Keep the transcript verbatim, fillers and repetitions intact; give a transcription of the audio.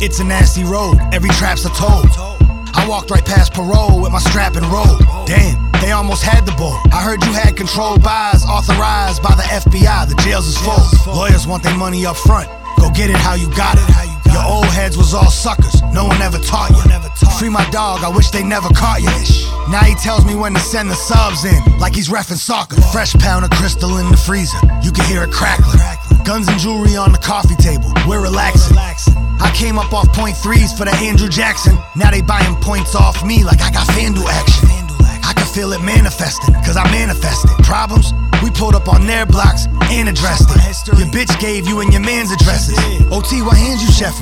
It's a nasty road, every trap's a toll. I walked right past parole with my strap and roll. Damn, they almost had the bull. I heard you had controlled buys authorized by the F B I. The jails is full. Lawyers want their money up front. Go get it how you got it. Your old heads was all suckers. No one ever taught you. Free my dog, I wish they never caught you. Now he tells me when to send the subs in, like he's reffing soccer. Fresh pound of crystal in the freezer, you can hear it crackling. Guns and jewelry on the coffee table, we're relaxing. I came up off point threes for the Andrew Jackson. Now they buying points off me like I got FanDuel action. I can feel it manifesting, cause I manifested. Problems? We pulled up on their blocks and addressed it. Your bitch gave you and your man's addresses. O T, what hands you chef